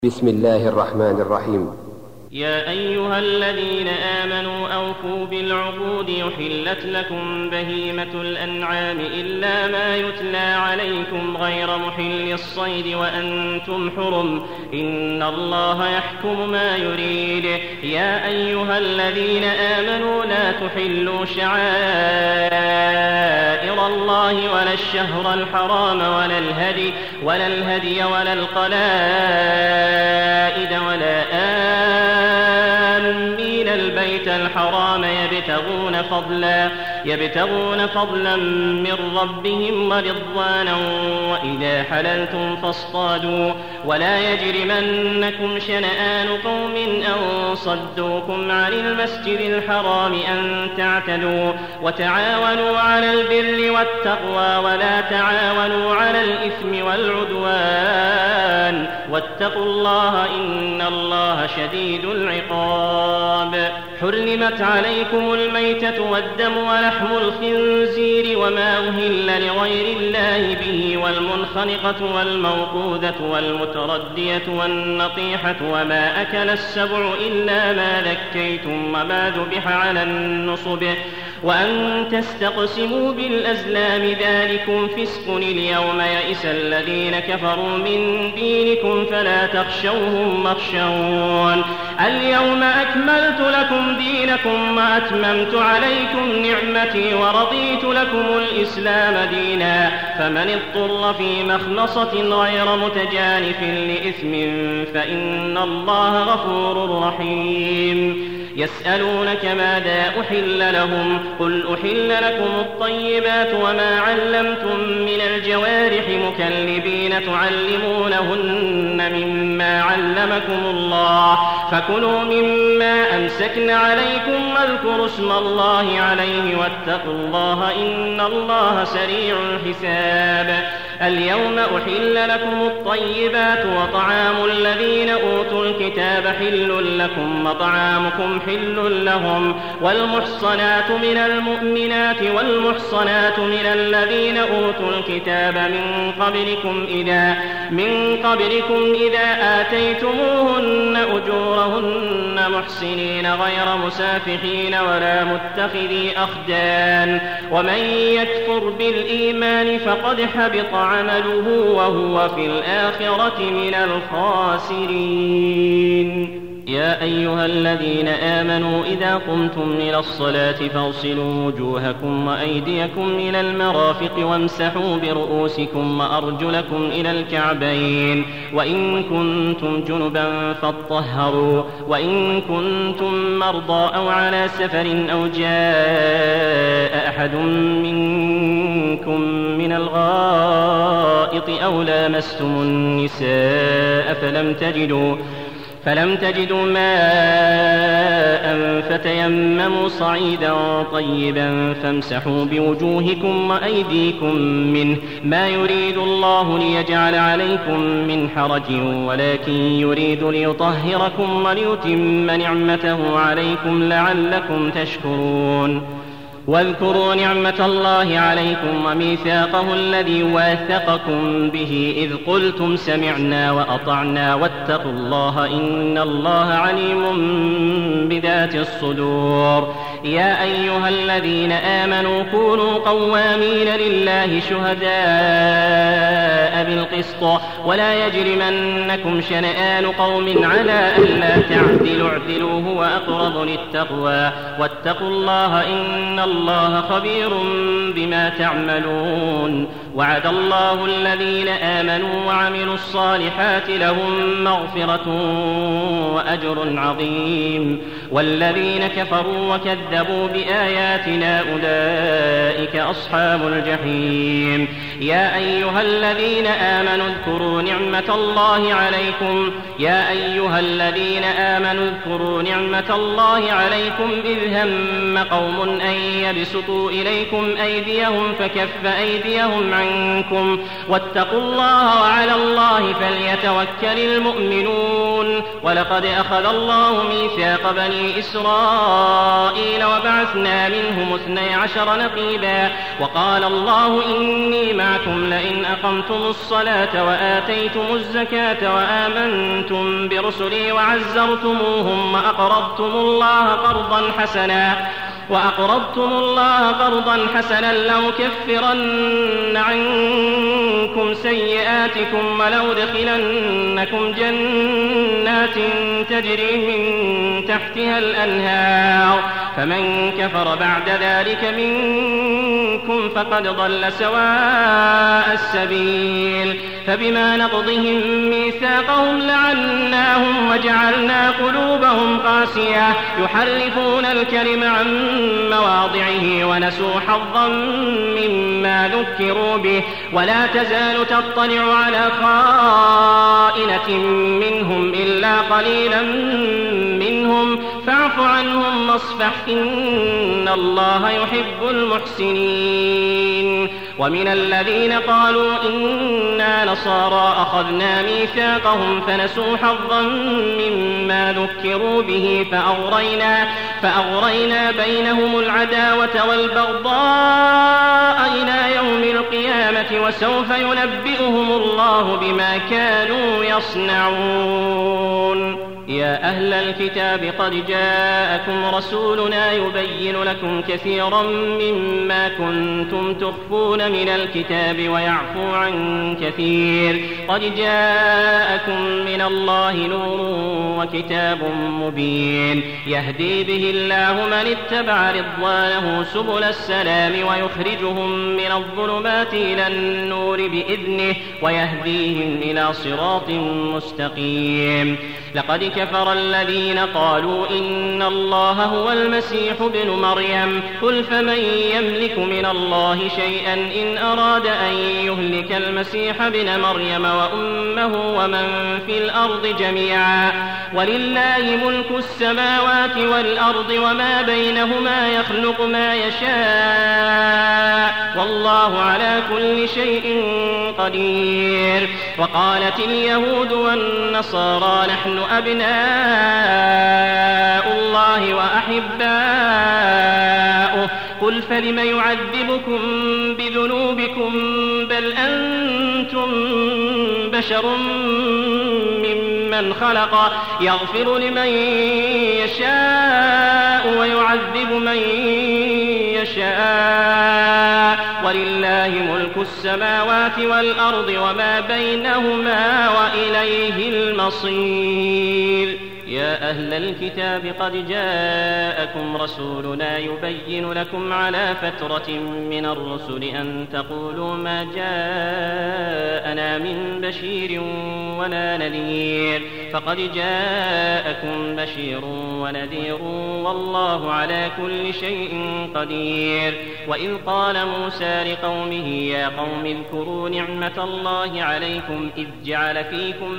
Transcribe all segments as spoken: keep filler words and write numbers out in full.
بسم الله الرحمن الرحيم. يا أيها الذين آمنوا أوفوا بالعقود يحلت لكم بهيمة الأنعام إلا ما يتلى عليكم غير محل الصيد وأنتم حرم إن الله يحكم ما يريد. يا أيها الذين آمنوا لا تحلوا شعائر الله ولا الشهر الحرام ولا الهدي ولا الهدي ولا القلائد ولا آمين البيت الحرام يبتغون فضلا يبتغون فضلا من ربهم ورضوانا وإذا حللتم فاصطادوا ولا يجرمنكم شنآن قوم أن صدوكم عن المسجد الحرام أن تعتدوا وتعاونوا على البر والتقوى ولا تعاونوا على الإثم والعدوان واتقوا الله إن الله شديد العقاب. حرمت عليكم الميتة والدم ولحم الخنزير وما أهل لغير الله به والمنخنقة والموقوذة والمتردية والنطيحة وما أكل السبع إلا ما ذكيتم وما ذبح على النصب وأن تستقسموا بالأزلام ذلكم فسق. اليوم يئس الذين كفروا من دينكم فلا تخشوهم واخشون. اليوم أكملت لكم دينكم وأتممت عليكم نعمتي ورضيت لكم الإسلام دينا فمن اضطر في مخنصة غير متجانف لإثم فإن الله غفور رحيم. يسألونك ماذا أحل لهم قل أحل لكم الطيبات وما علمتم من الجوارح مكلبين تعلمونهن مما علمكم الله فكلوا مما أمسكن عليكم واذكروا اسم الله عليه واتقوا الله إن الله سريع الحساب. اليوم أحل لكم الطيبات وطعام الذين أوتوا الكتاب حل لكم وطعامكم حل لهم والمحصنات من المؤمنات والمحصنات من الذين أوتوا الكتاب من قبلكم إذا من قبلكم إذا آتيتموهن أجورهن محسنين غير مسافحين ولا متخذي أخدان ومن يكفر بالإيمان فقد حبط عمله وهو في الآخرة من الخاسرين. يا أيها الذين آمنوا إذا قمتم إلى الصلاة فاغسلوا وجوهكم وأيديكم إلى المرافق وامسحوا برؤوسكم وأرجلكم إلى الكعبين وإن كنتم جنبا فاطهروا وإن كنتم مرضى أو على سفر أو جاء أحد منكم من الغائط أو لامستم النساء فلم تجدوا فلم تجدوا ماء فتيمموا صعيدا طيبا فامسحوا بوجوهكم وأيديكم منه ما يريد الله ليجعل عليكم من حرج ولكن يريد ليطهركم وليتم نعمته عليكم لعلكم تشكرون. واذكروا نعمة الله عليكم وميثاقه الذي واثقكم به إذ قلتم سمعنا وأطعنا واتقوا الله إن الله عليم بذات الصدور. يا أيها الذين آمنوا كونوا قوامين لله شهداء بالقسط ولا يجرمنكم شنآن قوم على ألا تعدلوا اعدلوا هو أقرب للتقوى واتقوا الله إن الله خبير بما تعملون. وعد الله الذين آمنوا وعملوا الصالحات لهم مغفرة وأجر عظيم والذين كفروا وكذبوا بآياتنا أولئك أصحاب الجحيم. يا أيها الذين آمنوا اذكروا نعمة الله عليكم يا أيها الذين آمنوا اذكروا نعمة الله عليكم إذ هم قوم أن يبسطوا إليكم أيديهم فكف أيديهم عنكم واتقوا الله وعلى الله فليتوكل المؤمنون. ولقد أخذ الله ميثاق بني إسرائيل وبعثنا منهم اثني عشر نقيبا وقال الله إني معكم لئن أقمتم الصلاة وآتيتم الزكاة وآمنتم برسلي وعزرتموهم وأقرضتم الله قرضا حسنا وأقرضتم الله قرضا حسنا لأكفرن عنكم سيئاتكم ولأدخلنكم جنات تجري من تحتها الأنهار فمن كفر بعد ذلك منكم فقد ضل سواء السبيل فبما نقضهم ميثاقهم لعناهم وجعلنا قلوبهم قاسية يحرفون الكلم عن مواضعه ونسوا حظا مما ذكروا به ولا تزال تطلع على خائنة منهم إلا قليلا منهم فاعف عنهم واصفح إن الله يحب المحسنين ومن الذين قالوا إنا نصارى أخذنا ميثاقهم فنسوا حظا مما ذكروا به فأغرينا, فأغرينا بينهم العداوة والبغضاء إلى يوم القيامة وسوف ينبئهم الله بما كانوا يصنعون. يا أهل الكتاب قد جاءكم رسولنا يبين لكم كثيرا مما كنتم تخفون من الكتاب ويعفو عن كثير قد جاءكم من الله نور وكتاب مبين يهدي به الله من اتبع رضوانه سبل السلام ويخرجهم من الظلمات إلى النور بإذنه ويهديهم إلى صراط مستقيم. لقد كفر الذين قالوا إن الله هو المسيح ابن مريم قل فمن يملك من الله شيئا إن أراد أن يهلك المسيح ابن مريم وأمه ومن في الأرض جميعا ولله ملك السماوات والأرض وما بينهما يخلق ما يشاء والله على كل شيء قدير. وقالت اليهود والنصارى نحن أبناء الله وأحباؤه قل فلم يعذبكم بذنوبكم بل أنتم بشر ممن خلق يغفر لمن يشاء ويعذب من يشاء ولله ملك السماوات والأرض وما بينهما وإليه المصير. يا أهل الكتاب قد جاءكم رسولنا يبين لكم على فترة من الرسل أن تقولوا ما جاءنا من بشير ولا نذير فقد جاءكم بشير ونذير والله على كل شيء قدير. وإذ قال موسى لقومه يا قوم اذكروا نعمة الله عليكم إذ جعل فيكم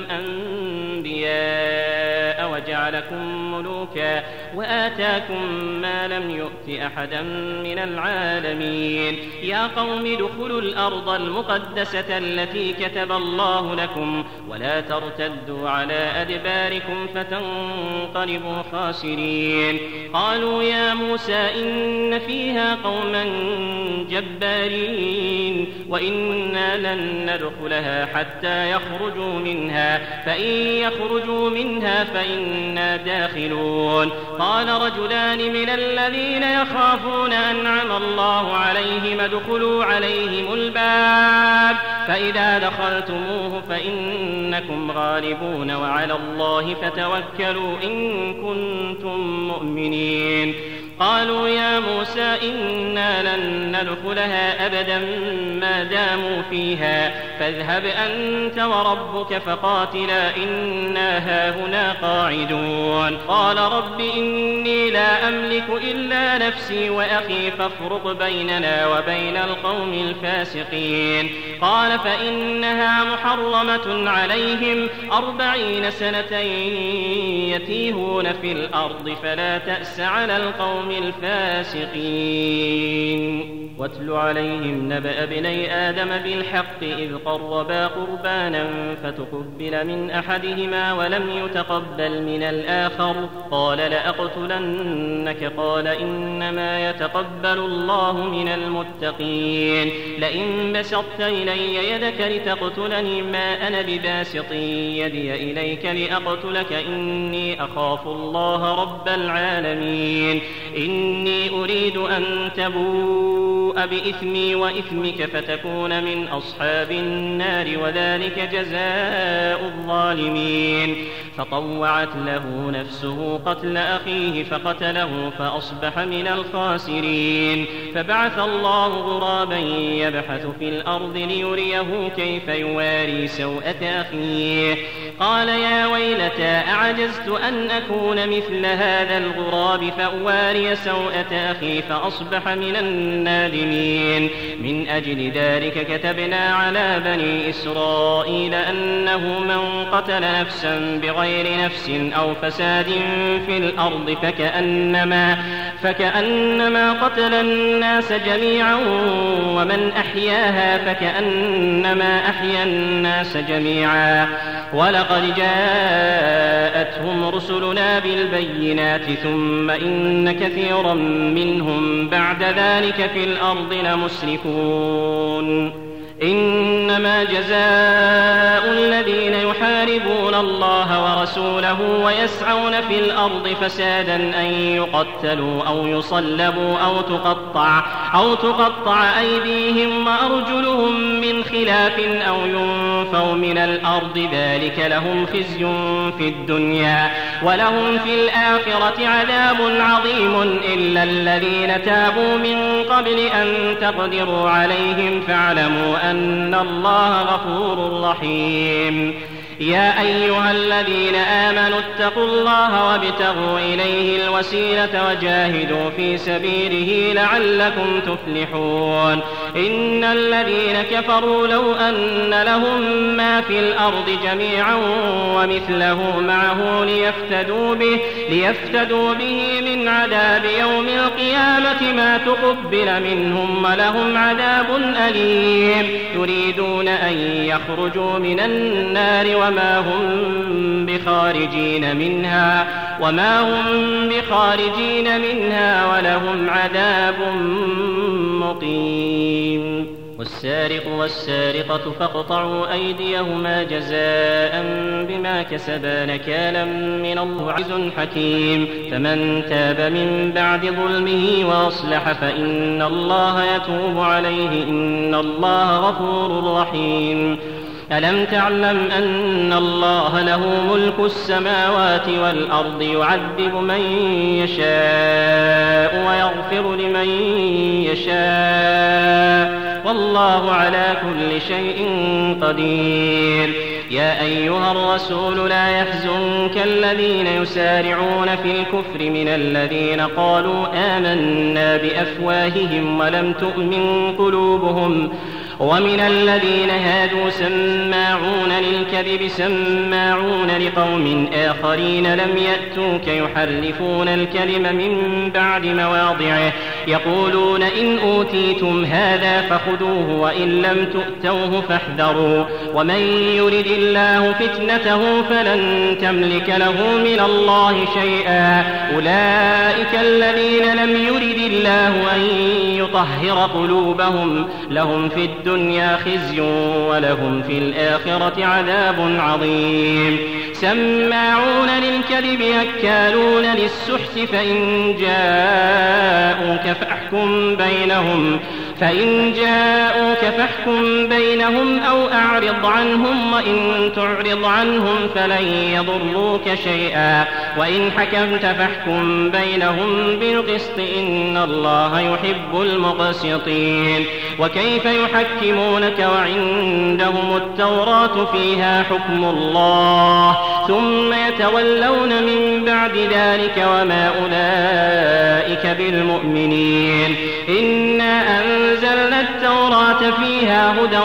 أنبياء وجعلكم ملوكا وآتاكم ما لم يؤت أحدا من العالمين يا قوم ادخلوا الأرض المقدسة التي كتب الله لكم ولا ترتدوا على أدباركم فتنقلبوا خاسرين. قالوا يا موسى إن فيها قوما جبارين وإنا لن ندخلها حتى يخرجوا منها فإن يخرجوا منها فإنا داخلون. قال رجلان من الذين يخافون أنعم الله عليهم ادخلوا عليهم الباب فإذا دخلتموه فإنكم غالبون وعلى الله فتوكلوا إن كنتم مؤمنين. قالوا يا موسى إنا لن ندخلها أبدا ما داموا فيها فاذهب أنت وربك فقاتلا إنا هاهنا قاعدون. قال رب إني لا أملك إلا نفسي وأخي فافرق بيننا وبين القوم الفاسقين. قال فإنها محرمة عليهم أربعين سنة يتيهون في الأرض فلا تأس على القوم الفاسقين. واتل عليهم نبأ ابني آدم بالحق إذ قربا قربانا فتقبل من أحدهما ولم يتقبل من الآخر قال لأقتلنك قال إنما يتقبل الله من المتقين. لئن بسطت إلي يدك لتقتلني ما أنا بباسط يدي إليك لأقتلك إني أخاف الله رب العالمين. إني أريد أن تبوء بإثمي وإثمك فتكون من أصحاب النار وذلك جزاء الظالمين. فطوعت له نفسه قتل أخيه فقتله فأصبح من الخاسرين. فبعث الله غرابا يبحث في الأرض ليريه كيف يواري سوءة أخيه قال يا ويلتى أعجزت أن أكون مثل هذا الغراب فأواري سوءة أخي فأصبح من النادمين. من أجل ذلك كتبنا على بني إسرائيل أنه من قتل نفسا بغير نفس أو فساد في الأرض فكأنما, فكأنما قتل الناس جميعا ومن أحياها فكأنما أحيا الناس جميعا. ولقد جاءتهم رسلنا بالبينات ثم إن كثيرا منهم بعد ذلك في الأرض لمسرفون. إنما جزاء الذين يحاربون الله ورسوله ويسعون في الأرض فسادا أن يقتلوا أو يصلبوا أو تقطع, أو تقطع أيديهم وأرجلهم من خلاف أو ينفوا من الأرض ذلك لهم خزي في الدنيا ولهم في الآخرة عذاب عظيم إلا الذين تابوا من قبل أن تقدروا عليهم فاعلموا أن الله غفور رحيم. يا أيها الذين آمنوا اتقوا الله وابتغوا إليه الوسيلة وجاهدوا في سبيله لعلكم تفلحون. إن الذين كفروا لو أن لهم ما في الأرض جميعا ومثله معه ليفتدوا به, ليفتدوا به من عذاب يوم القيامة ما تقبل منهم ولهم عذاب أليم. يريدون أن يخرجوا من النار وما هم بخارجين منها وما هم بخارجين منها ولهم عذاب مقيم. والسارق والسارقة فاقطعوا أيديهما جزاء بما كسبا نكالا من الله عزيز حكيم. فمن تاب من بعد ظلمه وأصلح فإن الله يتوب عليه إن الله غفور رحيم. ألم تعلم أن الله له ملك السماوات والأرض يعذب من يشاء ويغفر لمن يشاء والله على كل شيء قدير. يا أيها الرسول لا يحزنك الذين يسارعون في الكفر من الذين قالوا آمنا بأفواههم ولم تؤمن قلوبهم ومن الذين هادوا سماعون للكذب سماعون لقوم آخرين لم يأتوك يحرفون الكلم من بعد مواضعه يقولون إن أوتيتم هذا فخذوه وإن لم تؤتوه فاحذروا ومن يرد الله فتنته فلن تملك له من الله شيئا. أولئك الذين لم يرد الله أن يطهر قلوبهم لهم في الدنيا خزي ولهم في الآخرة عذاب عظيم. سماعون للكذب أكالون للسحت فإن جاءوك فاحكم بينهم فإن جاءوك فاحكم بينهم أو أعرض عنهم وإن تعرض عنهم فلن يضروك شيئا وإن حكمت فاحكم بينهم بالقسط إن الله يحب المقسطين. وكيف يحكمونك وعندهم التوراة فيها حكم الله ثم يتولون من بعد ذلك وما أولئك بالمؤمنين. إنا أنزلنا التوراة فيها هدى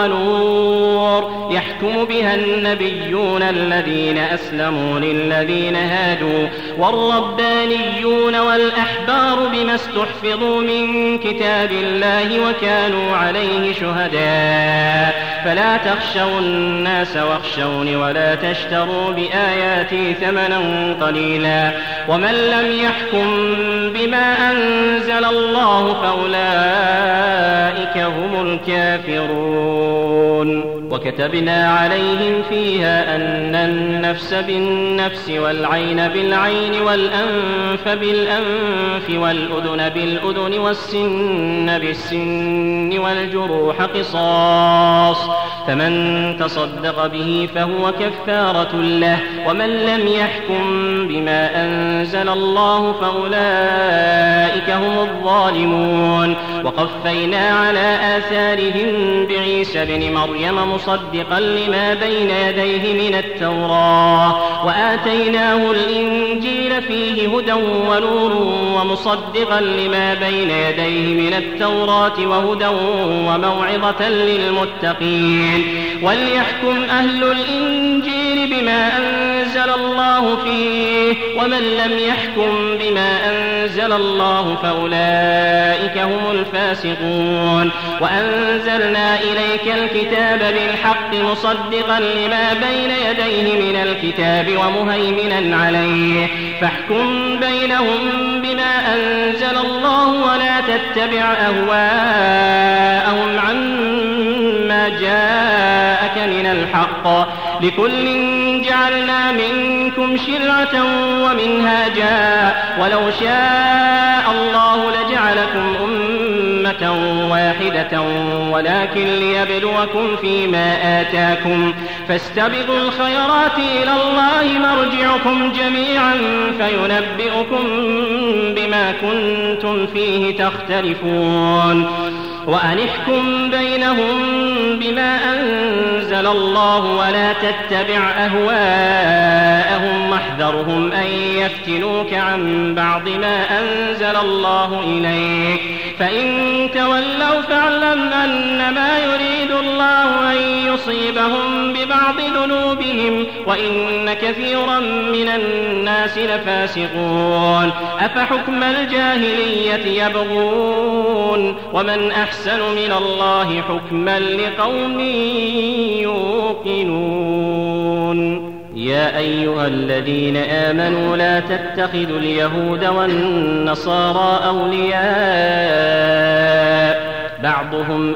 ونور يحكم بها النبيون الذين أسلموا للذين هادوا والربانيون والأحبار بما استحفظوا من كتاب الله وكانوا عليه شهداء فلا تخشوا الناس واخشوني ولا تشتروا بآياتي ثمنا قليلا ومن لم يحكم بما أنزل الله فأولئك هم الكافرون. وكتبنا عليهم فيها أن النفس بالنفس والعين بالعين والأنف بالأنف والأذن بالأذن والسن بالسن والجروح قصاص فمن تصدق به فهو كفارة له ومن لم يحكم بما أنزل الله فأولئك هم الظالمون. وقفينا على آثارهم بعيسى بن مريم مصدقا لما بين يديه من التوراة وآتيناه الإنجيل فيه هدى ونور ومصدقا لما بين يديه من التوراة وهدى وموعظة للمتقين. وليحكم أهل الإنجيل بما أنزل الله فيه ومن لم يحكم بما أنزل الله فأولئك هم الفاسقون. وأنزلنا إليك الكتاب بالحق مصدقا لما بين يديه من الكتاب ومهيمنا عليه فاحكم بينهم بما أنزل الله ولا تتبع أهواءهم عما جاءك من الحق لكل جعلنا منكم شرعة ومنهاجا ولو شاء الله لجعلكم أمة واحدة ولكن ليبلوكم فيما آتاكم فاستبقوا الخيرات إلى الله مرجعكم جميعا فينبئكم بما كنتم فيه تختلفون. وأن احكم بينهم بما أنزل الله ولا تتبع أهواءهم واحذرهم أن يفتنوك عن بعض ما أنزل الله إليك فإن تولوا فاعلم أنما يريد الله أن يصيبهم ببعض ذنوبهم وإن كثيرا من الناس لفاسقون. أفحكم الجاهلية يبغون ومن أحسن من الله حكما لقوم يوقنون. يا أيها الذين آمنوا لا تتخذوا اليهود والنصارى أولياء بعضهم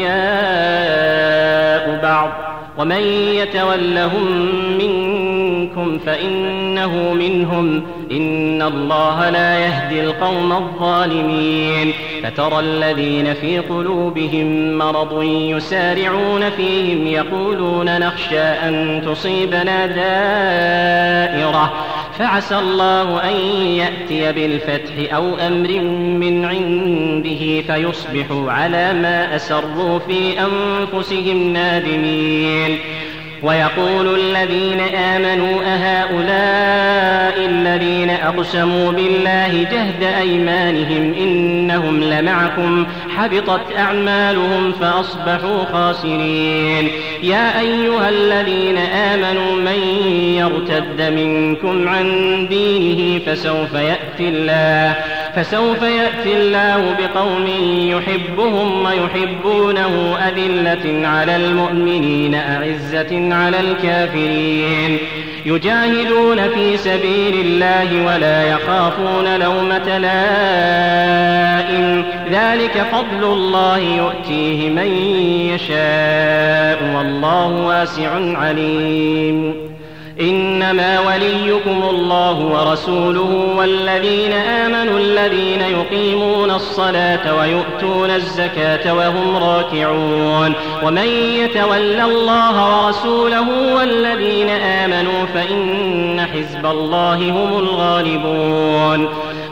أولياء بعض ومن يتولهم منكم فإنه منهم إن الله لا يهدي القوم الظالمين. فترى الذين في قلوبهم مرض يسارعون فيهم يقولون نخشى أن تصيبنا دائرة فعسى الله أن يأتي بالفتح أو أمر من عنده فيصبحوا على ما أسروا في أنفسهم نادمين. ويقول الذين آمنوا أهؤلاء الذين أقسموا بالله جهد أيمانهم إنهم لمعكم حبطت أعمالهم فأصبحوا خاسرين. يا أيها الذين آمنوا من يرتد منكم عن دينه فسوف يأتي الله فسوف يأتي الله بقوم يحبهم ويحبونه أذلة على المؤمنين أعزة على الكافرين يجاهدون في سبيل الله ولا يخافون لومة لائم ذلك فضل الله يؤتيه من يشاء والله واسع عليم. إنما وليكم الله ورسوله والذين آمنوا الذين يقيمون الصلاة ويؤتون الزكاة وهم راكعون ومن يتول الله ورسوله والذين آمنوا فإن حزب الله هم الغالبون.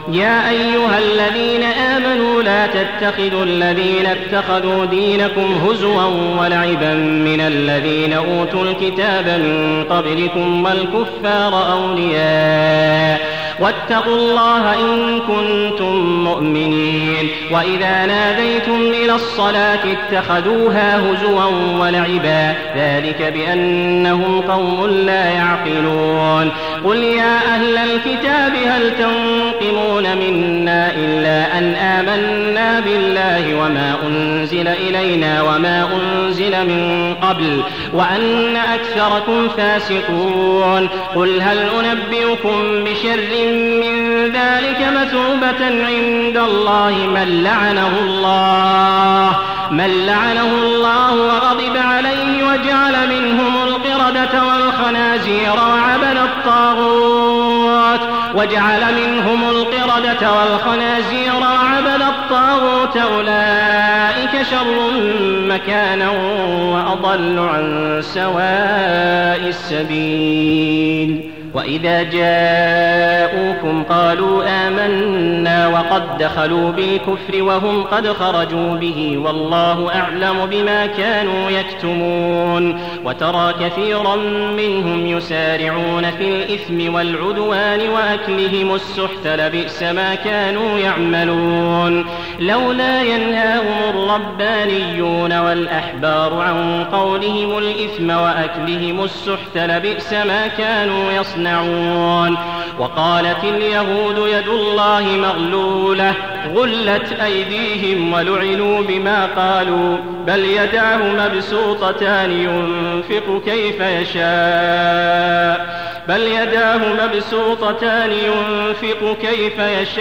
يا أيها الذين آمنوا لا تتخذوا الذين اتخذوا دينكم هزوا ولعبا من الذين أوتوا الكتاب من قبلكم والكفار أولياء واتقوا الله إن كنتم مؤمنين. وإذا ناديتم إلى الصلاة اتخذوها هزوا ولعبا ذلك بأنهم قوم لا يعقلون. قل يا أهل الكتاب هل تنقمون منا إلا أن آمنا بالله وما أنزل إلينا وما أنزل من قبل وأن أكثركم فاسقون. قل هل أنبئكم بشر من ذلك مثوبة عند الله من لعنه الله من لعنه الله وغضب عليه وجعل منهم القردة والخنازير وعبد الطاغوت وجعل منهم القردة والخنازير وعبد الطاغوت أولئك شر مكانا وأضل عن سواء السبيل. وإذا جاءوكم قالوا آمنا وقد دخلوا بالكفر وهم قد خرجوا به والله أعلم بما كانوا يكتمون. وترى كثيرا منهم يسارعون في الإثم والعدوان وأكلهم السحت لبئس ما كانوا يعملون. لولا ينهاهم الربانيون والأحبار عن قولهم الإثم وأكلهم السحت لبئس ما كانوا يصنعون. وقالت اليهود يد الله مغلولة غلت أيديهم ولعنوا بما قالوا بل يداه مبسوطتان ينفق كيف يشاء بل يداه مبسوطتان ينفق كيف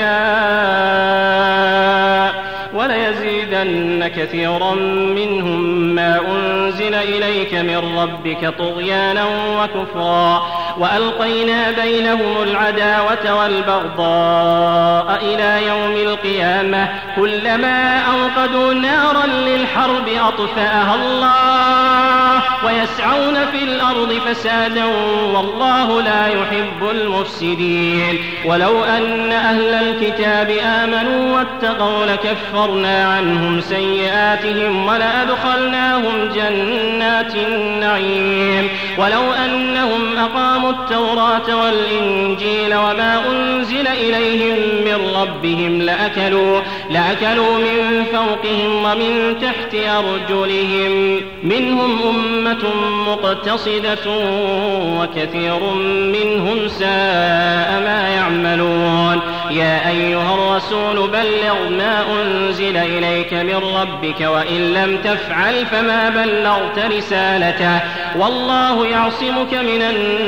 يشاء وليزيدن كثيرا منهم ما أنزل إليك من ربك طغيانا وكفرا وألقينا بينهم العداوة والبغضاء إلى يوم القيامة كلما أوقدوا نارا للحرب أطفأها الله ويسعون في الأرض فسادا والله لا يحب المفسدين. ولو أن أهل الكتاب آمنوا واتقوا لكفرنا عنهم سيئاتهم ولأدخلناهم جنات النعيم. ولو أنهم أقاموا التوراة والإنجيل وما أنزل إليهم من ربهم لأكلوا, لأكلوا من فوقهم ومن تحت أرجلهم منهم أمة مقتصدة وكثير منهم ساء ما يعملون. يا أيها الرسول بلغ ما أنزل إليك من ربك وإن لم تفعل فما بلغت رسالته والله يعصمك من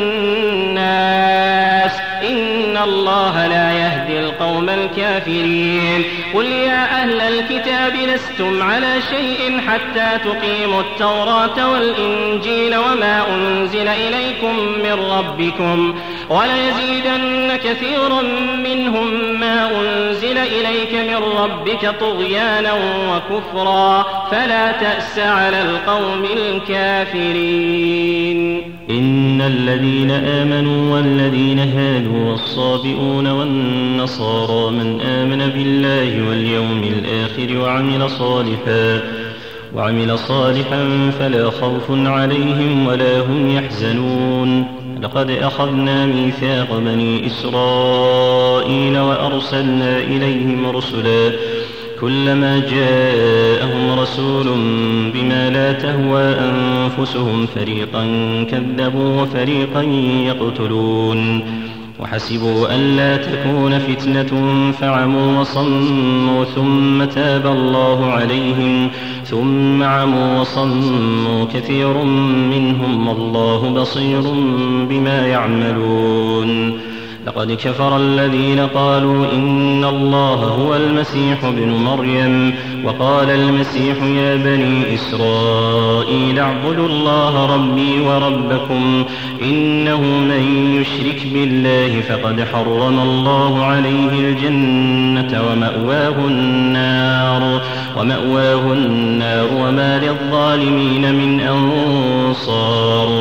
الناس إن الله لا يهدي القوم الكافرين. قل يا أهل الكتاب لستم على شيء حتى تقيموا التوراة والإنجيل وما أنزل إليكم من ربكم وليزيدن كثيرا منهم ما أنزل إليك من ربك طغيانا وكفرا فلا تأس على القوم الكافرين. إن الذين آمنوا والذين هادوا والصابئون والنصارى من آمن بالله واليوم الآخر وعمل صالحا وعمل صالحا فلا خوف عليهم ولا هم يحزنون. لقد أخذنا ميثاق بني إسرائيل وأرسلنا إليهم رسلا كلما جاءهم رسول بما لا تهوى أنفسهم فريقا كذبوا وفريقا يقتلون. وحسبوا ألا تكون فتنة فعموا وصموا ثم تاب الله عليهم ثم عموا وصموا كثير منهم والله بصير بما يعملون. لقد كفر الذين قالوا إن الله هو المسيح ابن مريم وقال المسيح يا بني إسرائيل اعبدوا الله ربي وربكم إنه من يشرك بالله فقد حرم الله عليه الجنة ومأواه النار ومأواه النار وما للظالمين من أنصار.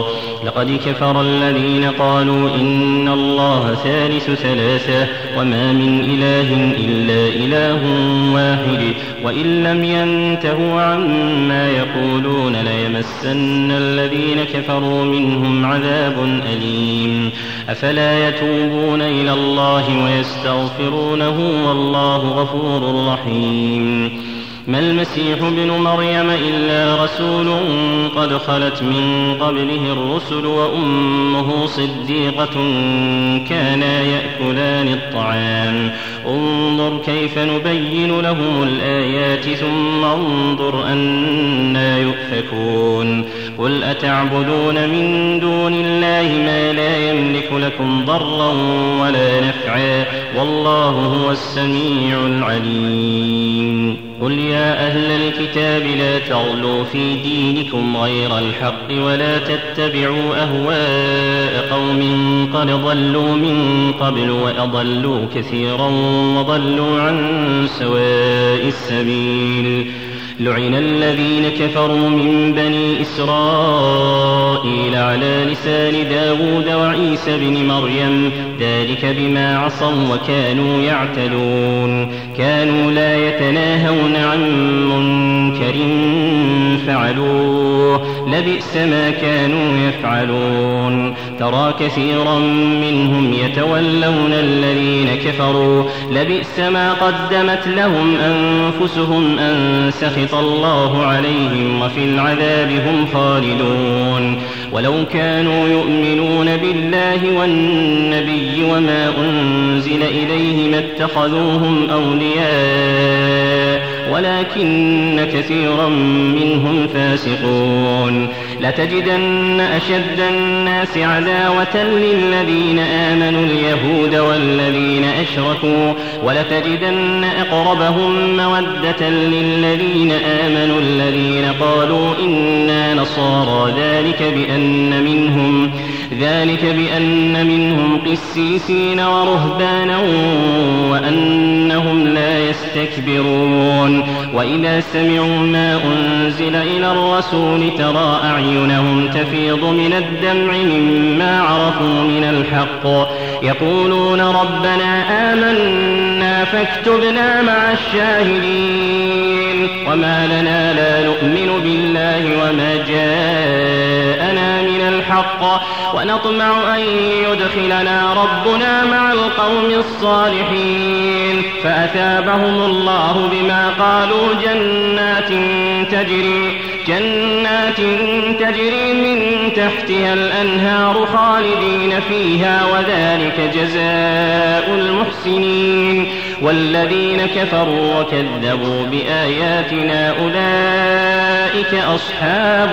لقد كفر الذين قالوا إن الله ثالث ثلاثة وما من إله إلا إله واحد وإن لم ينتهوا عما يقولون ليمسن الذين كفروا منهم عذاب أليم أفلا يتوبون إلى الله ويستغفرونه والله غفور رحيم ما المسيح ابن مريم إلا رسول قد خلت من قبله الرسل وأمه صديقة كانا يأكلان الطعام انظر كيف نبين لهم الآيات ثم انظر أنى يؤفكون قل أتعبدون من دون الله ما لا يملك لكم ضرا ولا نفعا والله هو السميع العليم قل يا أهل الكتاب لا تغلوا في دينكم غير الحق ولا تتبعوا أهواء قوم قد ضلوا من قبل وأضلوا كثيرا وضلوا عن سواء السبيل لعن الذين كفروا من بني إسرائيل على لسان داود وعيسى بن مريم ذلك بما عصوا وكانوا يعتدون كانوا لا يتناهون عن منكر فعلوه لبئس ما كانوا يفعلون ترى كثيرا منهم يتولون الذين كفروا لبئس ما قدمت لهم أنفسهم أن سخط الله عليهم وفي العذاب هم خالدون ولو كانوا يؤمنون بالله والنبي وما أنزل إليه ما اتخذوهم أولياء ولكن كثيرا منهم فاسقون لتجدن أشد الناس عداوة للذين آمنوا اليهود والذين أشركوا ولتجدن أقربهم مودة للذين آمنوا الذين قالوا إنا نصارى ذلك بأن منهم ذلك بأن منهم قسيسين ورهبانا وأنهم لا يستكبرون وإذا سمعوا ما أنزل إلى الرسول ترى أعينهم تفيض من الدمع مما عرفوا من الحق يقولون ربنا آمنا فاكتبنا مع الشاهدين وما لنا لا نؤمن بالله وما جاءنا من الحق ونطمع أن يدخلنا ربنا مع القوم الصالحين فأثابهم الله بما قالوا جنات تجري جنات تجري من تحتها الأنهار خالدين فيها وذلك جزاء المحسنين والذين كفروا وكذبوا بآياتنا أولئك أصحاب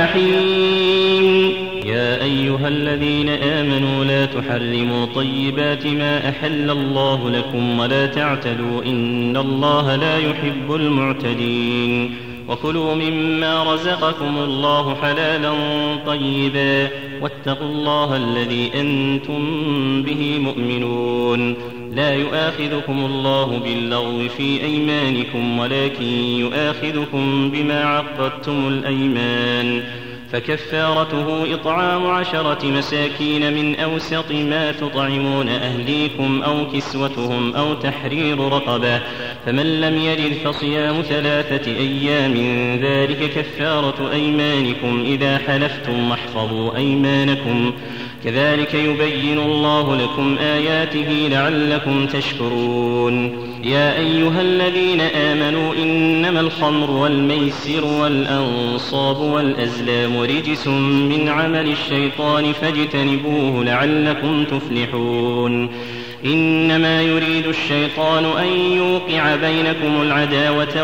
الجحيم يا أيها الذين آمنوا لا تحرموا طيبات ما أحل الله لكم ولا تعتدوا إن الله لا يحب المعتدين وكلوا مما رزقكم الله حلالا طيبا واتقوا الله الذي أنتم به مؤمنون لا يؤاخذكم الله باللغو في أيمانكم ولكن يؤاخذكم بما عقدتم الأيمان فكفارته إطعام عشرة مساكين من أوسط ما تطعمون أهليكم أو كسوتهم أو تحرير رقبة فمن لم يجد فصيام ثلاثة أيام ذلك كفارة أيمانكم إذا حلفتم واحفظوا أيمانكم كذلك يبين الله لكم آياته لعلكم تشكرون يا أيها الذين آمنوا إنما الخمر والميسر والأنصاب والأزلام رجس من عمل الشيطان فاجتنبوه لعلكم تفلحون إنما يريد الشيطان أن يوقع بينكم العداوة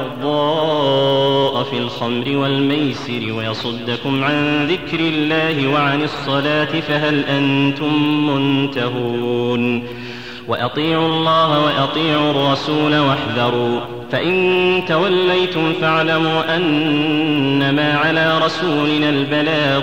والبغضاء في الخمر والميسر ويصدكم عن ذكر الله وعن الصلاة فهل أنتم منتهون وأطيعوا الله وأطيعوا الرسول واحذروا فإن توليتم فاعلموا أنما على رسولنا البلاغ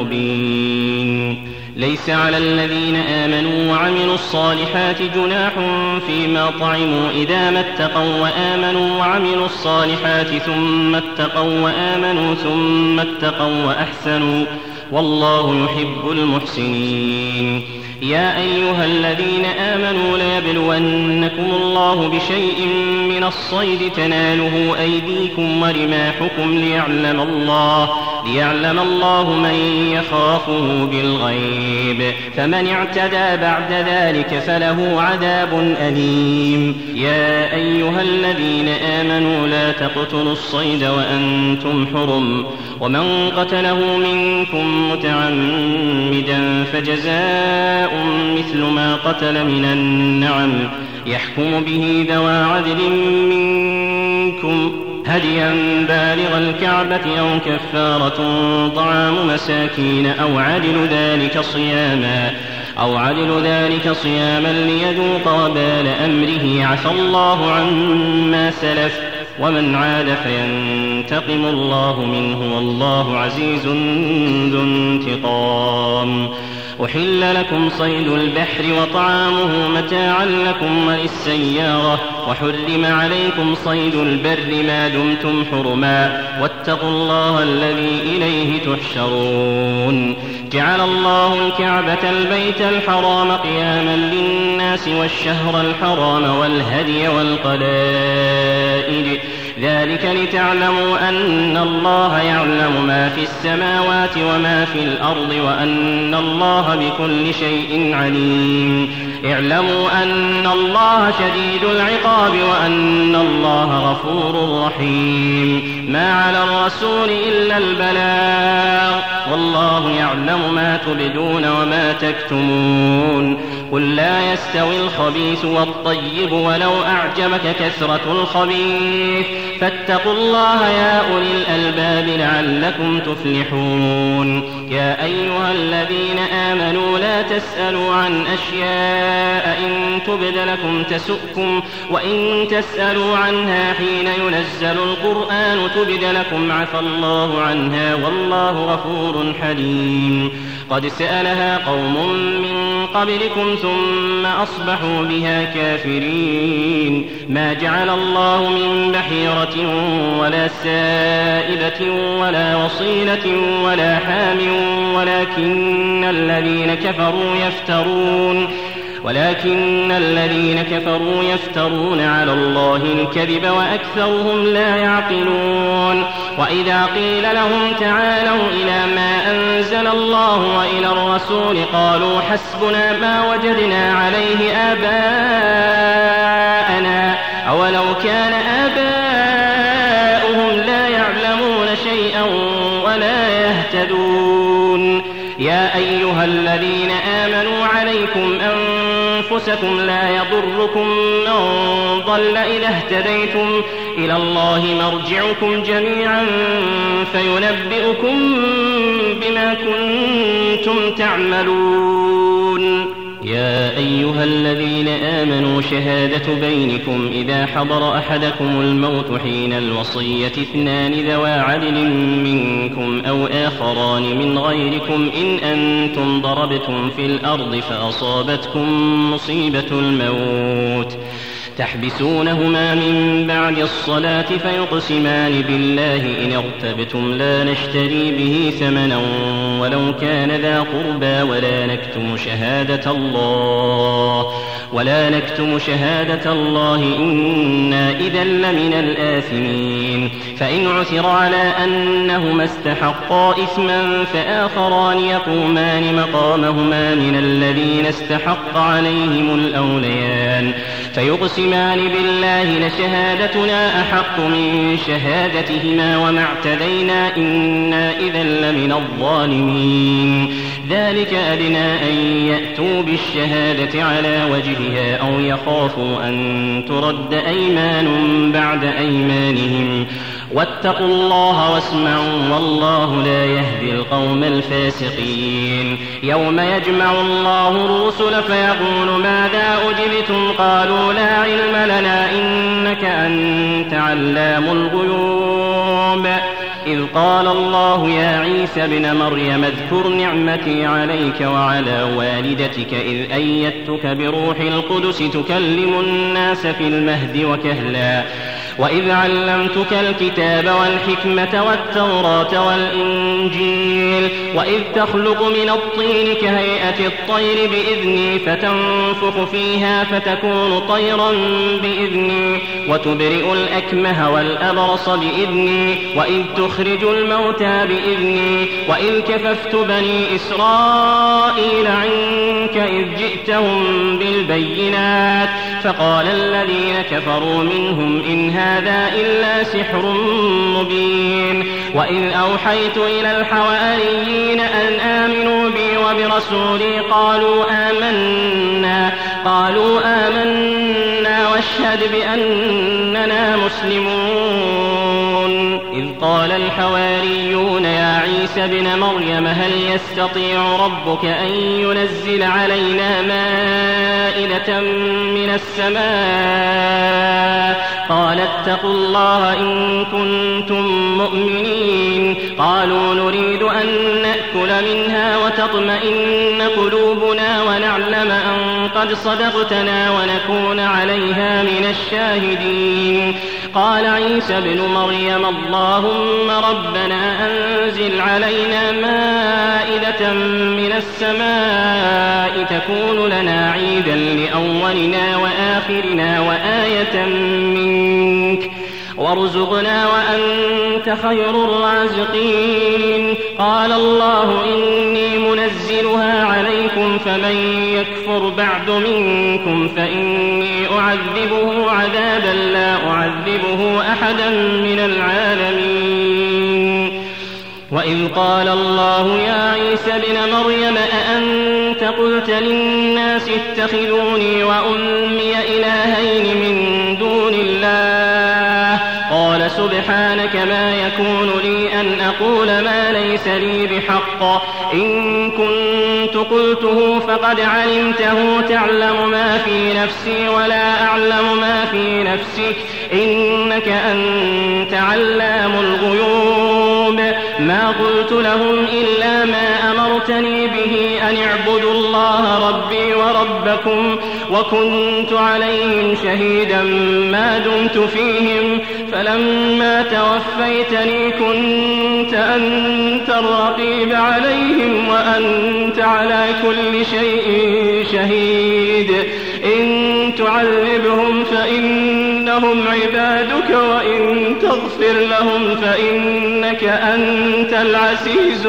المبين ليس على الذين آمنوا وعملوا الصالحات جناح فيما طعموا إذا ما اتقوا وآمنوا وعملوا الصالحات ثم اتقوا وآمنوا ثم اتقوا وأحسنوا والله يحب المحسنين. يا أيها الذين آمنوا ليبلونكم الله بشيء من الصيد تناله أيديكم ورماحكم ليعلم الله ليعلم الله من يخافه بالغيب، فمن اعتدى بعد ذلك فله عذاب أليم. يا أيها الذين آمنوا لا تقتلوا الصيد وأنتم حرم، ومن قتله منكم متعمدا فجزاء مثل ما قتل من النعم يحكم به ذوى عدل منكم هديا بالغ الكعبة أو كفارة طعام مساكين أو عدل ذلك صياما أو عدل ذلك صياما ليذوق وبال أمره، عفى الله عما سلف ومن عاد فينتقم الله منه والله عزيز ذو انتقام. أحل لكم صيد البحر وطعامه متاعا لكم وللسيارة، وحرم عليكم صيد البر ما دمتم حرما، واتقوا الله الذي إليه تحشرون. جعل الله الكعبة البيت الحرام قياما للناس والشهر الحرام والهدي والقلائد، ذلك لتعلموا أن الله يعلم ما في السماوات وما في الأرض وأن الله بكل شيء عليم. اعلموا أن الله شديد العقاب وأن الله غفور رحيم. ما على الرسول إلا البلاغ، والله يعلم ما تبدون وما تكتمون. قل لا يستوي الخبيث والطيب ولو أعجبك كثرة الخبيث، فاتقوا الله يا أولي الألباب لعلكم تفلحون. يا أيها الذين آمنوا لا تسألوا عن أشياء إن تبد لكم تسؤكم، وإن تسألوا عنها حين ينزل القرآن تبد لكم عفى الله عنها والله غفور حليم. قد سألها قوم من قبلكم ثم أصبحوا بها كافرين. ما جعل الله من بحيرة ولا سائبة ولا وصيلة ولا حام، ولكن الذين كفروا يفترون ولكن الذين كفروا يفترون على الله الكذب وأكثرهم لا يعقلون. وإذا قيل لهم تعالوا إلى ما أنزل الله وإلى الرسول قالوا حسبنا ما وجدنا عليه آباءنا أولو كان آباؤهم لا يعلمون شيئا ولا يهتدون. يا أيها الذين آمنوا عليكم أنفسكم لا يضركم من ضل إذا اهتديتم، إلى الله مرجعكم جميعا فينبئكم بما كنتم تعملون. يا أيها الذين آمنوا شهادة بينكم إذا حضر أحدكم الموت حين الوصية اثنان ذوى عدل منكم أو آخران من غيركم إن أنتم ضربتم في الأرض فأصابتكم مصيبة الموت تحبسونهما من بعد الصلاة فيقسمان بالله إن ارتبتم لا نشتري به ثمنا ولو كان ذا قربى ولا نكتم شهادة الله ولا نكتم شهادة الله إنا إذا لمن الآثمين. فإن عثر على أنهما استحقا إثما فآخران يقومان مقامهما من الذين استحق عليهم الأوليان فيقسمان بالله لشهادتنا أحق من شهادتهما وما اعتدينا إنا إذا لمن الظالمين. ذلك أدنى أن يأتوا بالشهادة على وجهها أو يخافوا أن ترد أيمان بعد أيمانهم واتقوا الله واسمعوا والله لا يهدي القوم الفاسقين. يوم يجمع الله الرسل فيقول ماذا أجبتم قالوا لا علم لنا إنك أنت علام الغيوب إذ قال الله يا عيسى ابن مريم اذكر نعمتي عليك وعلى والدتك إذ أيدتك بروح القدس تكلم الناس في المهد وكهلا وإذ علمتك الكتاب والحكمة والتوراة والإنجيل وإذ تخلق من الطين كهيئة الطير بإذني فتنفخ فيها فتكون طيرا بإذني وتبرئ الأكمه والأبرص بإذني وإذ تخرج الموتى بإذني وإذ كففت بني إسرائيل عنك إذ جئتهم بالبينات فقال الذين كفروا منهم إن هذا إلا سحر مبين وإذ أوحيت إلى الحواريين أن آمنوا بي وبرسولي قالوا آمنا قالوا آمنا واشهد بأننا مسلمون إذ قال الحواريون يا عيسى ابن مريم هل يستطيع ربك أن ينزل علينا مائدة من السماء قال اتقوا الله إن كنتم مؤمنين قالوا نريد أن نأكل منها وتطمئن قلوبنا ونعلم أن قد صدقتنا ونكون عليها من الشاهدين قال عيسى ابن مريم اللهم ربنا أنزل علينا مائدة من السماء تكون لنا عيدا لأولنا وآخرنا وآية منك وارزقنا وأنت خير الرازقين قال الله إني منزلها عليكم فمن يكفر بعد منكم فإني أعذبه عذابا لا أعذبه أحدا من العالمين وإذ قال الله يا عيسى ابن مريم أأنت قلت للناس اتخذوني وأمي إلهين من دون الله قال سبحانك ما يكون لي أن أقول ما ليس لي بحق إن كنت قلته فقد علمته تعلم ما في نفسي ولا أعلم ما في نفسك إنك أنت علام الغيوب ما قلت لهم إلا ما أمرتني به أن اعبدوا الله ربي وربكم وكنت عليهم شهيدا ما دمت فيهم فلما توفيتني كنت أنت الرقيب عليهم وأنت على كل شيء شهيد إن تعذبهم فإنهم عبادك وإن تغفر لهم فإنك أنت العزيز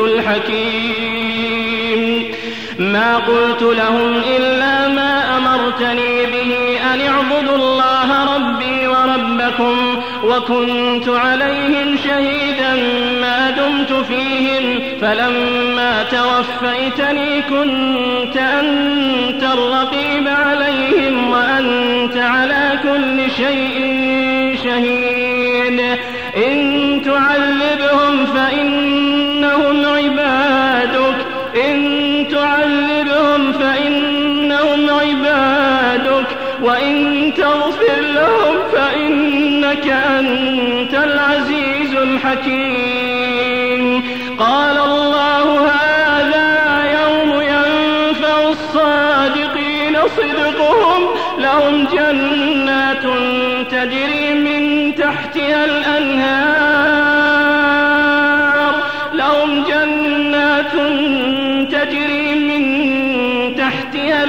الحكيم ما قلت لهم إلا ما أمرتني به أن اعبدوا الله ربي وربكم وكنت عليهم شهيدا ما دمت فيهم فلما توفيتني كنت أنت الرقيب عليهم وأنت على كل شيء شهيد إن تعذبهم فإنهم عبادك إن تعذبهم فإنهم عبادك وإن تغفر لهم فإنك أنت العزيز الحكيم قال الله هذا يوم ينفع الصادقين صدقهم لهم جنات تجري من تحتها الأنهار لهم جنات تجري من تحتها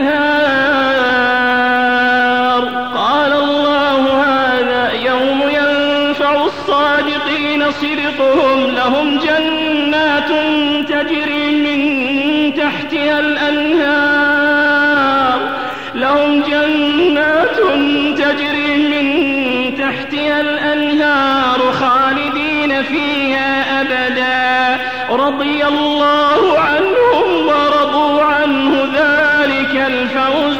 الأنهار قال الله هذا يوم ينفع الصادقين صدقهم لهم جنات تجري من تحتها الأنهار لهم جنات تجري من تحتها الأنهار خالدين فيها أبدا رضي الله عنهم ورضوا عنه ذلك الفوز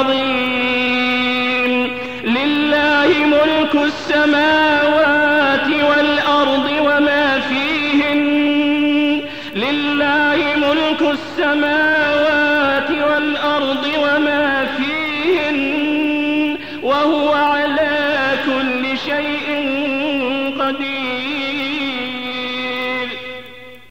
العظيم لله ملك السماوات والأرض وما فيهن لله ملك السماوات والأرض وما